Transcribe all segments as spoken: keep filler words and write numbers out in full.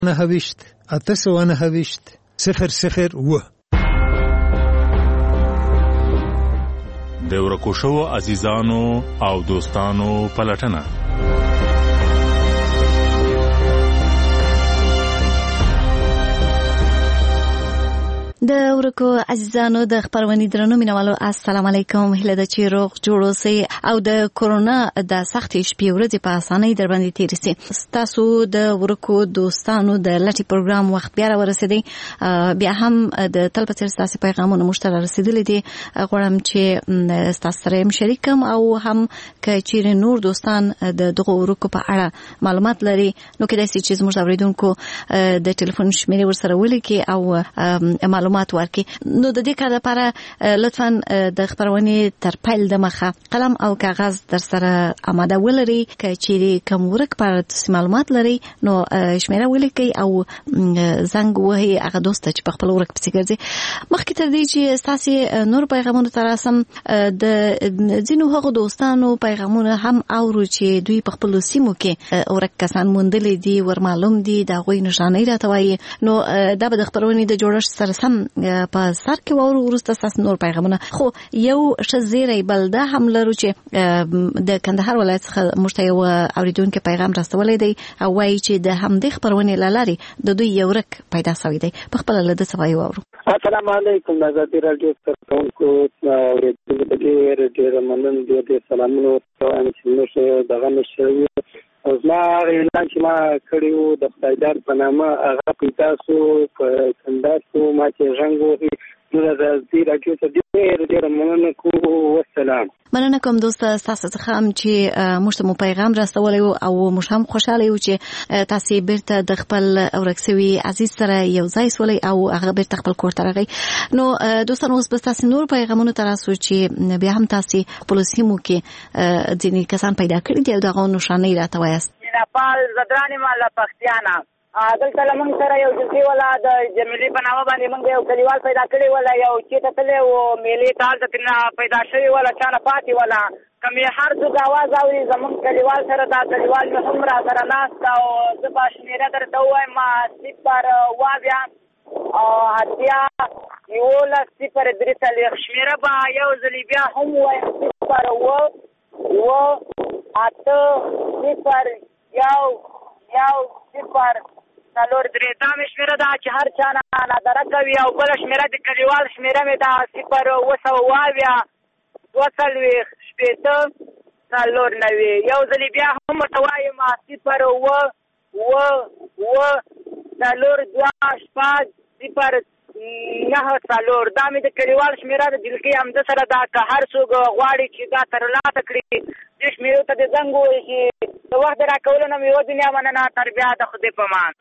نهه ویشت اته سوه نهه ویشت صفر صفر اوه. د ورکو شوو عزیزانو او دوستانو پلټنه. د ورکو عزیزانو د خبرونې درنو مینوالو السلام علیکم. هله د چې روغ جوړ اوسئ او د کورونا د سختې شپې ورځې په اسانۍ در باندې تېرې سي. ستاسو د ورکو دوستانو د لټي پروګرام وخت بیا راورسېدی. بیا هم د تل په څېر ستاسې پیغامونه موږ ته رارسېدلي دي. غواړم چې ستاسو سره یم شریک کړم او هم که چیرې نور دوستان د دغو ورکو په اړه معلومات لري نو کېدای سي چې زموږ د اورېدونکو د ټلیفون شمېرې ورسره ولیکي او معلومات ورکي. نو د دې کار لپاره لطفاً د خبرونې تر پیل د مخه قلم او کاغذ در سره آماده ولري. که چیرې کوم ورک پر تاسو معلومات لري نو شمیره ولیکئ او زنګ وهي هغه دوست چې په خپل ورک پسې ګرځي. مخکې تر دې چې تاسو نور پیغامونه تر رسم د ځینو هغو دوستانو پیغامونه هم اورو چې دوی په خپل سیمو کې ورک کسان موندلې دي ور معلوم دي دا غوي نشانه راته وایي. نو دا به د خبرونې د جوړښت سره سم په سر کې وورو ورسته تاسو نور پیغامونه. خو یو شزيري بلده هم لرو چې د کندهار ولایت څخه مشته یو اوریدونکو پیغام راستولې دی او وایي چې د همدې خبرونه لاري د دوی یو رک پیدا شوی دی. په خپل له د سوي وورو. السلام علیکم د ازادي رادیو ستاسو اوریدونکو ډېر ډېر مننه دي. د سلامونو ته چې موږ دغه نشوي او زما اعلان چې ما کړیو د خدایدار په نامه هغه پیدا سو په کندهار ما چې ژوند وهي نو د ازادي رادیو ته ډېر ډېر مننه کوم. والسلام. مننه کوم دوست تاسو څخه هم چې موږ ته پیغام راستولی او موږ هم خوشاله یو چې تاسو بیرته د خپل اورکسوي عزیز سره یو ځای سولئ او هغه بیرته خپل کور ته راغی. نو دوستان اوس به تاسو نور پیغامونه تراسو چې بیا هم تاسو خپل سیمو کې ځینې کسان پیدا کړي دي او دغه نشانه راته وایست. نپال زدرانی مالا پختیانا دلته لمونږ سره یو جزي ولا د جمیلي په نامه باندې موږ یو کلیوال پیدا کړی ولا یو چې ته تللی و میلې ته هلته ترې پیدا شوي ولا چا نه پاتې ولا که مې هر څوک اواز اوري زمونږ کلیوال سره دا کلیوال مې هم را سره ناست او زه به شمېره درته ووایم صفر اوه بیا اتیا یولس صفر درې څلوېښت شمېره به یو ځلې بیا هم ووایم صفر اوه اوه اته صفر یو یو صفر څلور درې. دا مې شمېره ده چې هر چا نه نادره کوي او بله شمېره د کلیوال شمېره مې ده صفر اوه سوه اوه اویا دوه څلوېښت شپېته څلور نوي. یو ځلې بیا هم ورته وایم صفر اوه اوه اوه څلور دوه شپږ صفر نهه څلور. دا مې د کلیوال شمېره د دلکۍ همده سره ده. که هر څوک غواړي چې دا ترلاسه کړي دې شمېرو ته د زنګ ووایي چې د وخت د راکولو نه مې یوه دنیا مننه. تر بیا د خدای په امان.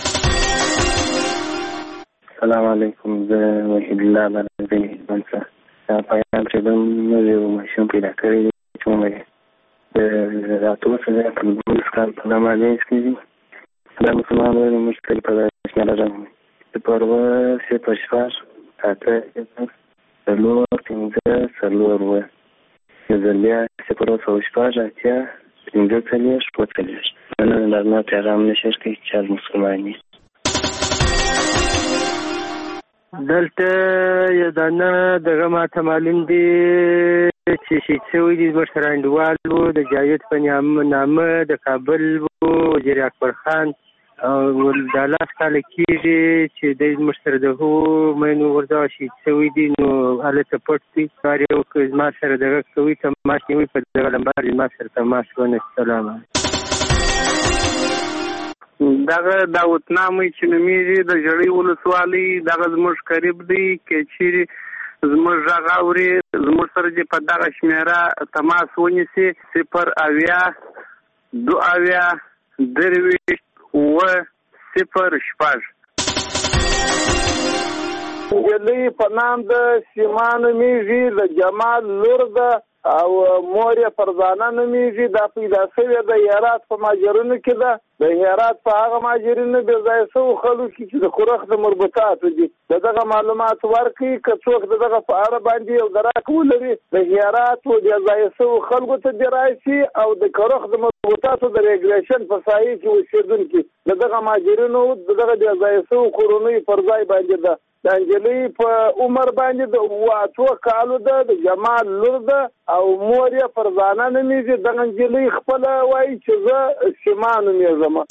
السلام علیکم. زه وحید الله بلدی منصه دا پیغام چې به موږ یو ماشوم پیدا کړی دی چې عمر یې د اتو څخه تر دولس کال په نامه کې دي. دا مسلمان وایي موږ کلی په شمېره راغلو صفر اوه صفر شپږ اته څلور پنځه څلور اوه یو ځل بیا صفر اوه سوه شپږ اتیا پنځه څلوېښت اووه څلوېښت. مننه د زما پیغام نشر کوي چې از مسلمان یې. دلته یو دانه دغه ماته معلوم دي چې شهید شوي دي زموږ سره انډیوال و د جاوید په نامه د کابل و وزیر اکبر خان او دا لاس کاله کېږي چې دی زموږ سره د هغو مینو غورځاو شهید شوي دي. نو هلته پټ دي کار یې وکړي زما سره دغه کوي تماس نیوي په دغه لمبار زما سره تماس ونه. سلام. دغه داوتنامه چې نومیږي د ژړۍ ولسوالۍ دغه زموږ قریب دی. که چیرې زموږ غږ اوري زموږ سره چې په دغه شمېره تماس ونیسي صفر اویا دوه اویا درویشت اوه صفر شپږ. نجلۍ په نام د سیما نومیږي د جمال لور ده او مور یې فرزانه نومیږي. دا پیدا شوې د هرات په ماجرونو کې ده. د هرات په هغه ماجرونو بې ځایه شوو خلکو کې چې د خورخ د مربوطاتو دي د دغه معلومات ورکړي. که څوک د دغه په اړه باندې یو دراک ولري د هرات و بې ځایه شوو خلکو ته دې راشي او د خورخ د تاسو د ریګریشن په سایه کې اوسېدونکي د دغه مهاجرینو د دغه د ځای سو کورونی پر ځای باندې ده د انجلۍ په عمر باندې د اوه اتو کالو ده د جمال لور ده او مور یې فرزانه نومیږي. دغه انجلۍ خپله وایي چې زه سیما نومیږم.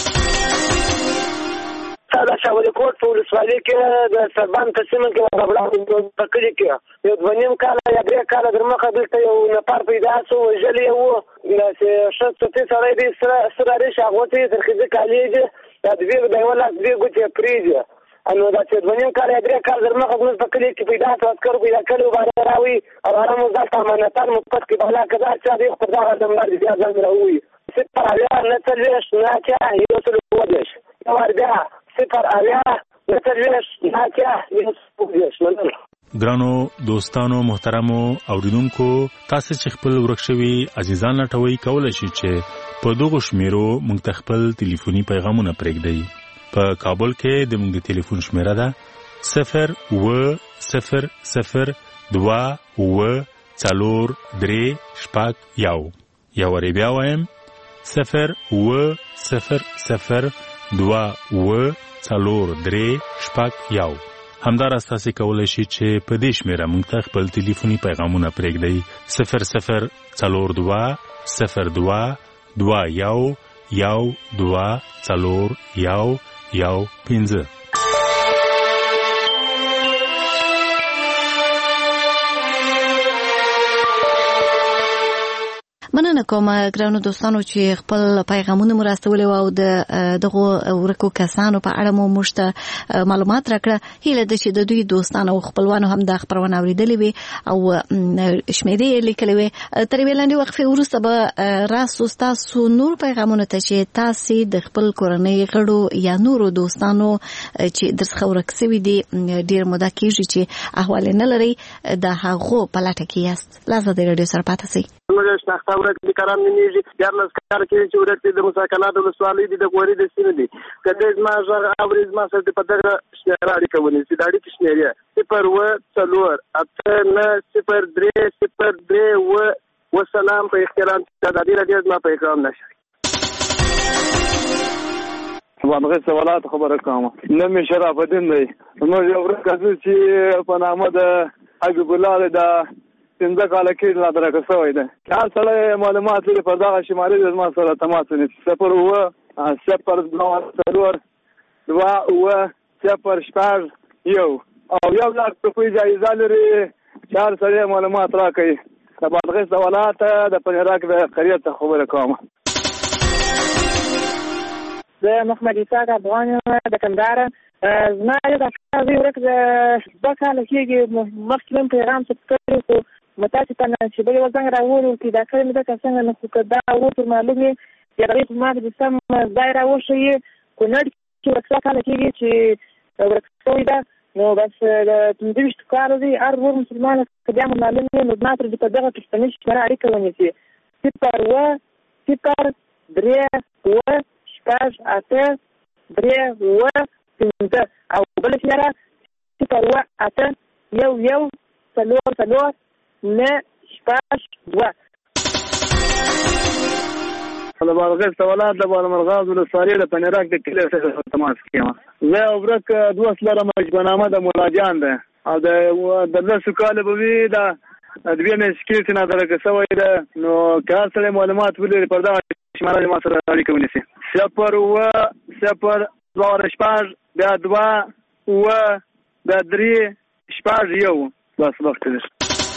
دا شاولې کوټ په ولسوالۍ کې د سربان په سیمه کې غبړه په کلي کې یو دوه نیم کاله یا درې کاله در مخه دلته یو نفر پیدا شو وژلی یې و. داسې ښه څوتې سړی دی سره ریش اغوتی تر ښځې کالي دي دا دوې د یوه لاس دوې ګوتې پرېږدي. نو داسې دوه نیم کاله یا درې کاله در مخه زموږ په کلي کې پیدا شو عسکرو پیدا کړي و باندې راوي او هغه مو دلته امانتان مو پټ کړي بهلا که دا چا دی خو پر دغه نمبر بیا ځان راووي صفر اویا نه څلوېښت نه اتیا یو سل اووه دېرش یو وار بیا صفر اویا نه څلوېښت نه اتیا یو سل اووه دېرش. مننه. ګرانو دوستانو محترمو اوریدونکو تاسو چې خپل ورک شوي عزیزان لټوي کولای شئ چې په دغه شمیرو موږ ته خپل ټلیفوني پیغامونه پرېږدئ. په کابل کې د موږ د ټلیفون شمیره ده صفر اوه صفر صفر دوه اوه څلور درې شپږ یو. یو وارې بیا وایم صفر اوه صفر صفر دوه اوه څلور درې شپږ یو. همداراز تاسو کولای شئ چې په دې شمیره موږ ته خپل ټلیفوني پیغامونه پرېږدئ صفر صفر څلور دوه صفر دوه دوه یو یو دوه څلور یو یو پنځه. مننه کوم ګرانو دوستانو چې خپل پیغامونه مو راستولې او د دغه ورکو کسانو په اړه مو مشته معلومات راکړه. هیله ده چې د دوی دوستانو او خپلوانو هم د خبرونه اوریدلې وي او شمیرې لیکلې وي. تر ویلاندې وقفې وروسته به راسو تاسو نور پیغامونه ته چې تاسو د خپل کورنۍ غړو یا نورو دوستانو چې درڅخه ورک شوي دي ډیر موده کېږي چې احوال نه لري د هغو په لټه کې یاست. لازم د رادیو سره پاتې شئ. موږ شناخته ورک دي کرام نمیږي دیارلس کار کوي چې ورک دي د مساکنات ولسوالۍ دي د غوري د سیمې دي کله زما ژغ اوري زما سره په دغه شمیره اړیکه ونیسي. د اړیکې شمیره صفر اوه څلور اته نه صفر درې صفر درې اوه وسلام په احترام د ازادي راډیو زما په اکرام نشي. وانغه سوالات خبره کوم نه مې شرف الدین دی موږ یو ورک چې په نامه د حبیب الله د څنګه کاله کې لا درکه شوی ده. هر سره معلومات لري په دغه شمالي د ما سره تماس ونیسي صفر اوه صفر دوه څلور دوه اوه صفر شپږ یو او یو لاک روپۍ جایزه لري چې هر سره معلومات راکوي. د بادغیس د ولایت د پنیراک د قریه ته خبره کوم. زه محمد اسحاق افغان د کندهار. زما د کاوی ورک د دوه کاله کېږي مخکې هم پیغام څه کړی خو متاسف ته چې بلې وزنګ راوړو چې دا کړی مې ده که څنګه نه خو که دا و پر معلوم یې چې هغې په ما د سم ځای راوښیي کونړ کې ورک څه کاله کېږي چې ورک شوی ده نو بس د پنځه ویشتو کالو دی هر ور مسلمان که بیا مو معلوم وي نو زما سره دې په دغه پښتني شمېره اړیکه ونیسي صفر اوه صفر درې اوه شپږ اته درې اوه پنځه او بله شمېره صفر اوه اته یو یو څلور څلور نه شپږ دوه. د بادغیس د ولایت د بالامرغاز ولسوالۍ د پنیراک د کلي سره تماس کېیم. زه یو ورک دوست لرم چې په نامه د مولا جان ده او د لسو کالو به وي د دوې میاشتې کېږي نه درکه شوی ده نو که هر سړی معلومات ولري پر دغه شمېره ما سره اړیکه ونیسي صفر اوه صفر دوه شپږ بیا دوه اوه بیا درې شپږ یو. بس وخت دی.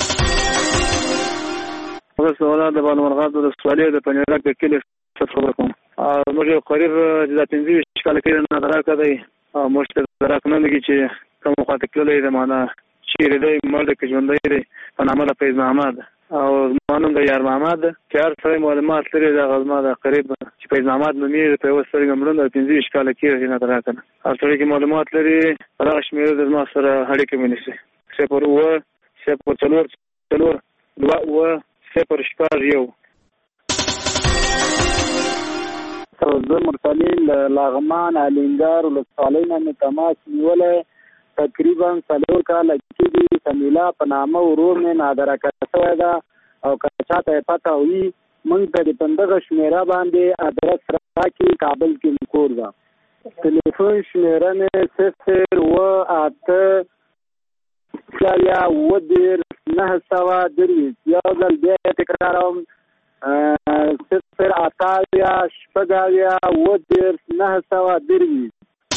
هغه سوالات د بالامرغاز ولسوالۍ د پنیراک د کلي څخه خبره کوم. موږ یو قریب چې دا پنځه ویشت کاله کېږي نه دراکه دی او موږ ته دراک نه لګي چې کوم خواته تللی دی معنا چیرې دی مړ دی که ژوندی دی په نامه د فیض محمد او زما نوم د یار محمد چې هر سړی معلومات لري دغه زما د قریب چې فیض محمد نومېږي په یوه سترګه مړه ده پنځه ویشت کاله کېږي نه دراکه نه هر سړی کې معلومات لري په دغه شمېره د زما سره اړیکه ونیسي صفر اوه صفر څلور څلور دوه اوه صفر شپږ یو. زه مرسلین له لغمان الینګار ولسوالۍ نه مې تماس نیولی تقریبا څلور کاله کېږي. سمیلا په نامه ورور مې نادرکه شوی ده او که چاته یې پته وي موږ ته د پندغه شمیره باندې ادرس راکړي. کابل کې کور ده. ټلیفون شمیره مې صفر اوه اته شپږ اووه دېرش نهه سوه درویشت. یو ځل بیا یې تکراروم، صفر اته اویا شپږ اویا اووه دېرش نهه سوه درویشت.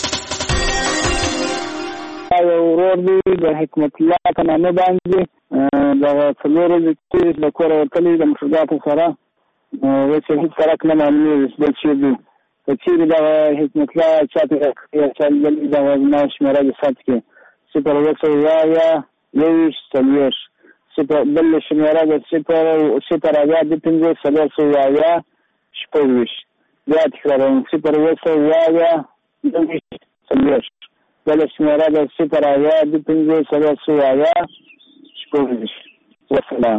یو ورور دی د حکمت الله په نامه باندې دغه څلور ورځې تېرې د کوره وتلی د مفرداتو سره، اوس یې هېڅ سرک نه معلومېږي چې دا چېرې دی. که چېرې دغه حکمت الله چا پرې یا چا لیدلي دغه زما شمېره د ثبت کړي صفر اوه سوه اوه اویا یوویشت څلوېښت. صفر بل شمېره د صفر صفر اویا دوه پنځوس څلور سوه اویا شپږ ویشت. بیا تکراروم، صفر اوه سوه اوه اویا یوویشت څلوېښت. بله شمېره د صفر اویا دوه پنځوس څلور سوه اویا شپږ ویشت. وسلام.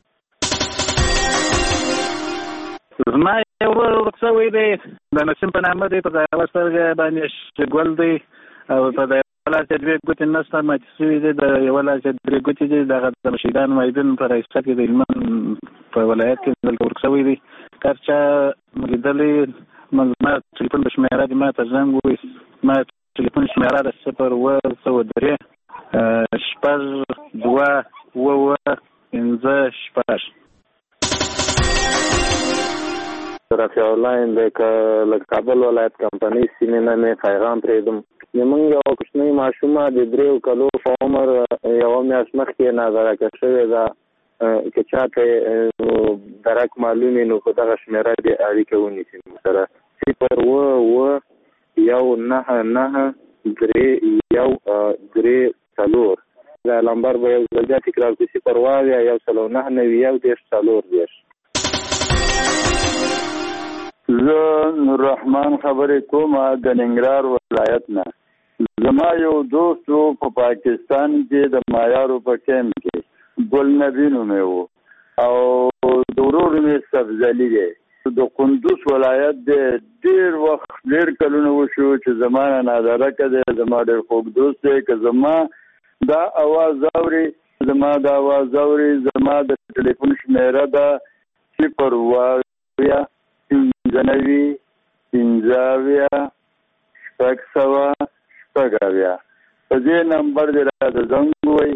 زما یو ورور ورک شوی دی، د نسیم په نامه دی، په یوه سترګه باندې ګل دی او په د یوه لاس یې دوې ګوتې نسته ماتې شوي دي، د یوه لاس یې درې ګوتې دي. دغه د مشیدان مایدین په رایسته کې د هلمند په ولایت کې دلته ورک شوی دی. که هر چا لیدلی ما ټلیفون په شمېره دي ما ته زنګ ووایي. ما ټلیفون شمېره د صفر اوه سوه درې شپږ دوه اوه اوه پنځه شپږ. رفیع الله یم د کابل ولایت کمپنۍ سیمې نه مې پیغام پرېږدم. زموږ یو کوچنۍ ماشومه د دریو کلو په عمر یوه میاشت مخکې نادرکه شوې ده. که چاته درک معلوم وي نو په دغه شمېره دې اړیکه ونیسي سره صفر اوه اوه یو نهه نهه درې یو درې څلور. دا نمبر به یو ځل بیا تکرار کړي، صفر اوه اویا یو سل او نهه نوي یو دېرش څلور دېرش. زه نوررحمان خبرې کوم د ننګرهار ولایت نه. زما یو دوست و په پاکستان کې د مایارو په کیمپ کې، ګل نبي نومې و او د ورور مې سبزلي دی. د کندوز ولایت دی. ډېر وخت ډېر کلونه وشو چې زما نه نادرکه دی، زما ډېر خوږ دوست دی. که زما دا اواز اوري زما دا اواز اوري زما د ټلیفون شمېره ده صفر اوه اویا پنځه نوي پنځه اویا شپږ سوه شپږ اویا. په دې نمبر دې راته زنګ ووایي.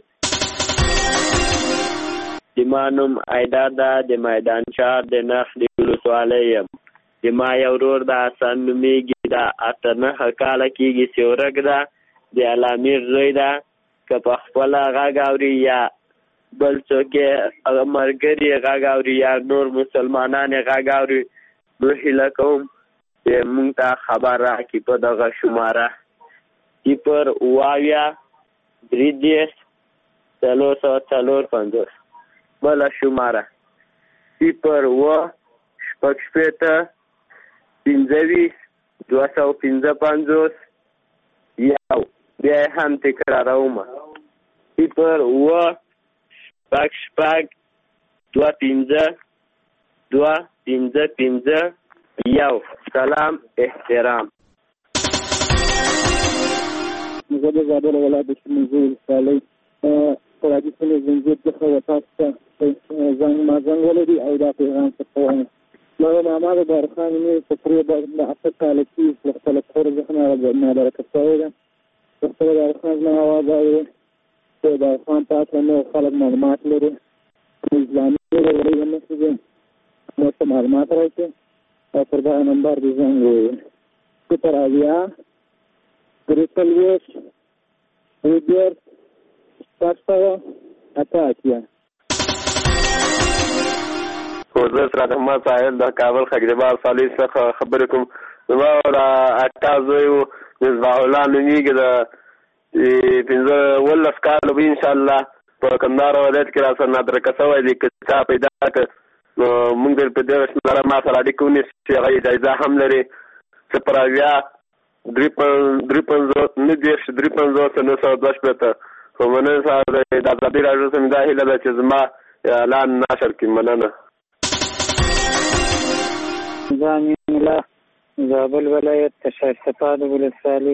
زما نوم ایدار ده، د میدان شهر د نخلي ولسوالۍ یم. زما یو ورور د حسن نومېږي، د اته نهه کاله کېږي چې ورک ده، د علامیر زوی ده. که په خپله غږ اوري یا بل څوک یې ملګري یې غږ اوري یا نور مسلمانان یې غږ اوري نو هیله کوم چې مونږ ته خبر راکړي په دغه شماره صفر اوه اویا درې دېرش څلور سوه څلور پنځوس. بله شماره صفر اوه شپږ شپېته پنځه ویشت دوه سوه پنځه پنځوس یو. بیا یې هم تکراروم، صفر اوه شپږ شپږ دوه پنځه دوه پنځه پنځه یو. سلام احترام. زه د زابل ولایت د شمولزو ولسوالۍ فرادي سیمې زنځیر څخه و تاسو ته زنګ ما زنګ ولري او دا پیغام څرخوم. دغه محمد بارخان مې په پرې د اته کاله کې له خپله کور څخه نادرکه شوی ده. د خپله بارخان زما اواز اوري چې بارخان په هکله نور خلک معلومات لري، اسلامي لري هم نشي دی نو څه معلومات راکړي او پر دغه نمبر دې زنګ ووایي. صفر اویا درې څلوېښت اووه دېرش شپږ سوه اته اتیا. زه سراج احمد ساحل د کابل خګریبال صالح څخه خبرې کوم. زما د اکا زوی و مصباح الله نومېږي، د پنځه اوولس کاله به انشاءالله په کندهار ولایت کې را سره نادرکه شوی دی. که چا پیدا کړ نو مونږ دې په دغه شمېره ما سره اړیکه ونیسي چې هغه جایزه هم لري. صفر اویا درې پنځوس نهه دېرش درې پنځوس نهه سوه دوه شپېته. خو مننه صاحب د ازادي راډیو څخه مې دا هیله ده چې زما اعلان نشر کړي. مننه. زامین الله زابل ولایت د شایستپاد ولسوالۍ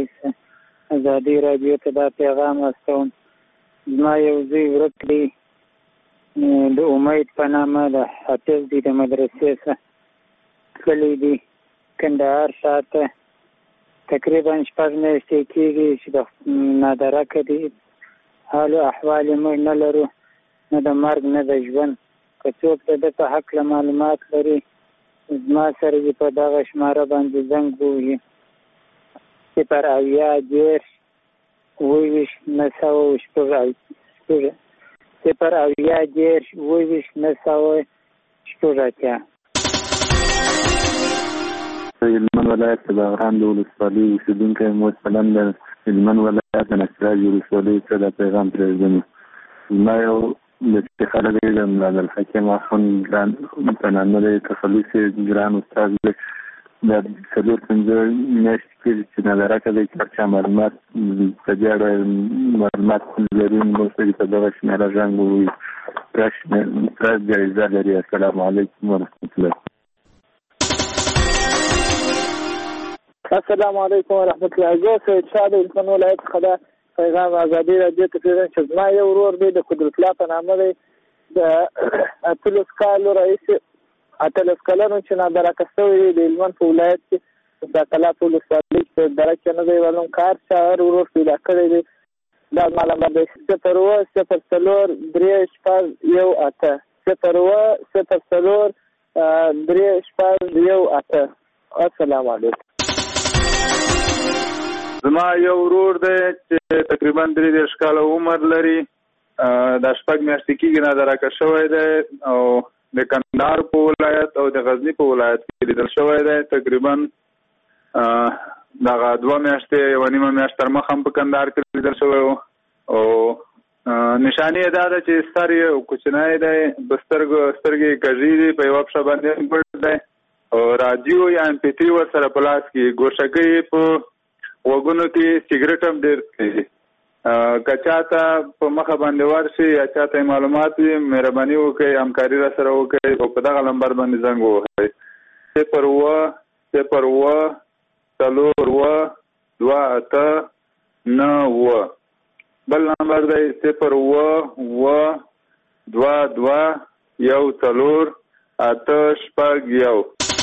ازادي راډیو ته دا پیغام استوم. زما یو زوی ورک دی، د امید په نامه د حافظ دی د مدرسې څخه تللی دی کندهار شاته تقریبا شپږ میاشتې کېږي چې د نادرکه دی حال و احوال یې موږ نه لرو نه د مرګ نه د ژوند که څوک د ده په هکله معلومات لري زما سره دې په دغه شماره باندې زنګ ووهي صفر اویا دېرش اووه ویشت نهه سوه شپږ صفر اویا دېرش اووه ویشت نهه سوه شپږ اتیا هلمند ولایت د بغران د ولسوالۍ اوسېدونکی یم مثلا د هلمند ولایت د نسراج ولسوالۍ څخه دا پیغام پرېږدم زما یو د چې خلک یې د ملالحکیم اخوند ګران په نامه دی تخلص یې ګران استاد دی دا څلور پنځه میاشتې کېږي چې نادرکه دی چې هر چا معلومات په دې اړه معلومات لري موږ ته په دغه شمېره زنګ ووهي پرس جایزه لري السلام علیکم ورحمت الله السلام علیکم ورحمت الله زه سید شاه د هلمند ولایت څخه دا پیغام ازادي راډیو ته پرېږدم چې زما یو ورور دی د قدرت الله په نامه دی د اتلس کالو راهیسې اتلس کلنو چې نادرکه شوی دی د هلمند په ولایت کې د کلات ولسوالۍ په درکه نه دی معلوم کار چې هر ورور پیدا کړی دی دا زما نمبر دی صفر اووه صفر څلور درې شپږ یو اته صفر اووه صفر څلور درې شپږ یو اته السلام علیکم زما یو ورور دی چې تقریبا درې دېرش کاله عمر لري دا شپږ میاشتې کېږي نادرکه شوی دی او د کندهار په ولایت او د غزني په ولایت کې لیدل شوی دی تقریبا دغه دوه میاشتې یوه نیمه میاشت تر مخه هم په کندهار کې لیدل شوی و او نشانې یې دا ده چې سر یې کوچنی دی په سترګو سترګې یې کږې دي په یوه پښه باندې پټ دی او راډیو یا ام پي تي ورسره په لاس کې ګوشکۍ یې په وګونو کې سیګریټ هم ډېر څښي که چاته په مخه باندې ورشي یا چاته معلومات وي مهرباني وکړئ همکاري را سره وکړئ او په دغه نمبر باندې زنګ ووهئ صفر اووه صفر اووه څلور اووه دوه اته نهه اووه بل نمبر دی صفر اووه اووه دوه دوه یو څلور اته شپږ یو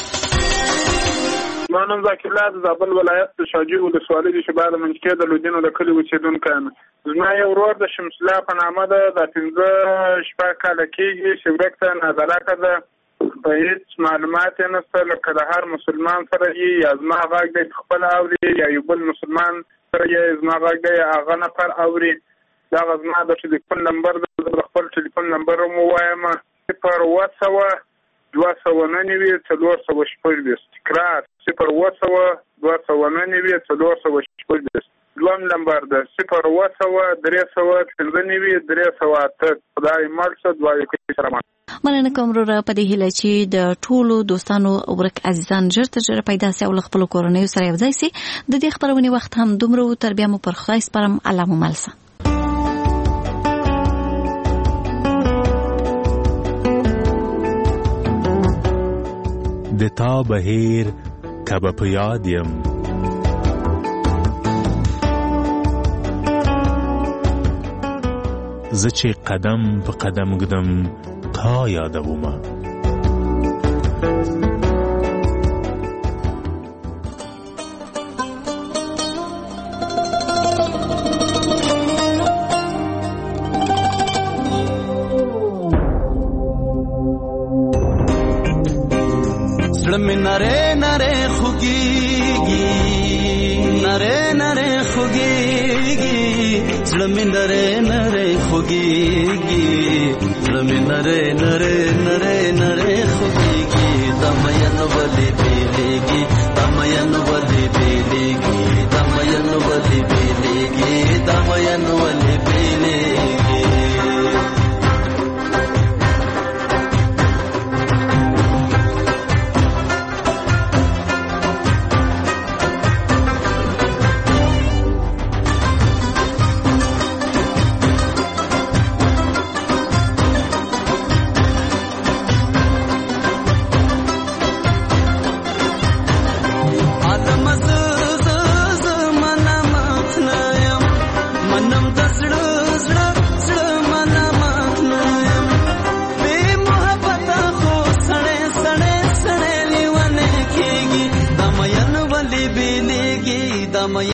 ما نوم ذاکر الله د زابل ولایت د شاجوی ولسوالۍ د شباله منځکۍ د لودینو د کلي اوسېدونکی یم زما یو ورور د شمس الله په نامه ده دا پنځه شپږ کاله کېږي چې ورک ته نادرکه ده په هېڅ معلومات یې نشته لکه د هر مسلمان سره یې یا زما غږ دی خپله اوري یا یو بل مسلمان سره یې زما غږ دی هغه نفر اوري دغه زما د ټلیفون نمبر ده د خپل ټلیفون نمبر هم ووایم صفر اووه سوه دوه سوه نهه نوي څلور سوه شپږ تکرار صفر اووه سوه دوه سوه نهه نوي څلور سوه شپږ دویم نمبر ده صفر اووه سوه درې سوه پنځه نوي درې سوه اته خدای مل شه دعا وکړئ سره مننه کوم وروره په دې هیله چې د ټولو دوستانو ورک عزیزان ژر تر ژره پیدا سي او له خپلو کورنیو سره یو ځای سي د دې خپرونې وخت هم دومره و تر بیا مو پر خدای سپارم الله مو مل شه د تا بهیر کبه په یاد یم زه چې قدم په قدم ږدم تا یادومه نره نره خوگیگی نره نره خوگیگی زلمی نره نره خوگیگی زلمی نره نره نره نره خوگیگی دمین ولی بیلیگی دمین ولی بیلیگی دمین ولی بیلیگی دمین ولی